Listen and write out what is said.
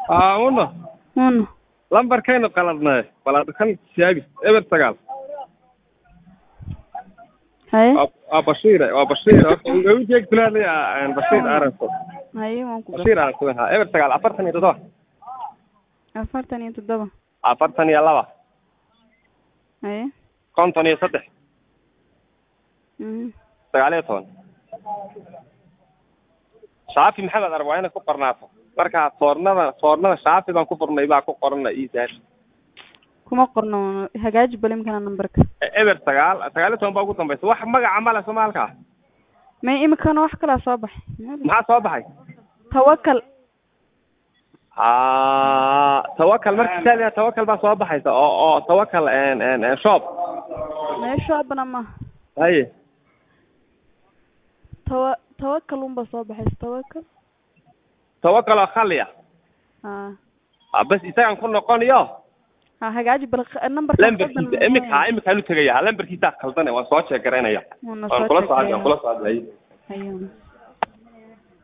uno lambar kaynu qaladnay balaad kan siyaagi eber sagaal haye Bashir ugu jeeg bilaadlay Bashir Aranso haye waan ku Bashir Aranso eber sagaal 47 47 42 haye 53 19 Shaafi Maxamed Arwaayna ku qornaato marka foornada Shaafi baan ku furnay baa ku qorna iisaas kuma qorno hagaaji balimkana numberka eber sagaal 19 baa ugu dambaysa wax magaca mala Soomaalka ma imkana wax kala soo baxay maxaa soo baxay tawakkal tawakkal markii tawakkal baa soo baxaysa oo tawakkal shop ma shopna ma haye tawakkal soo baxay tawakkal khaliya bas isagan ku noqoniyo hagaaji bal numberka imika lu tagaya lambarkiisa khaldan waa soo sheegareynaya waan kula socday hayo